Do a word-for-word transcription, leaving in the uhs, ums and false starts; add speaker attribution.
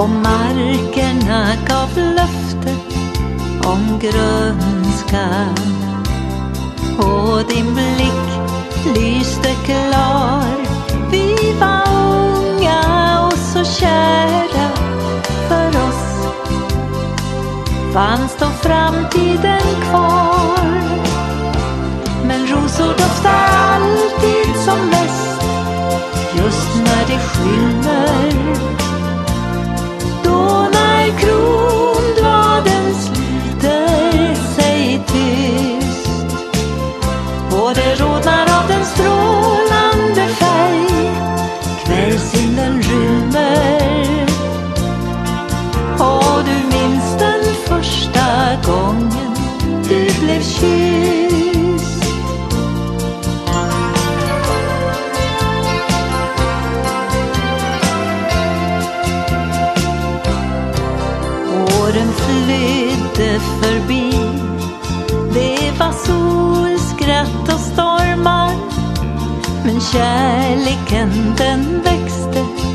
Speaker 1: och markerna gav löfte om grönskan. Och din blick lyste klar. Vi var unga och så kära. För oss fanns då framtiden kvar. Men rosor doftar alltid som mest just när det skymmer. Då när kronbladen sliter sig tyst och det rodnar av den strålande färg kvällshimlen rymmer. Och du minns den första gången du blev kysst. Åren flydde förbi. Det var sol, skratt och stormar. Men kärleken den växte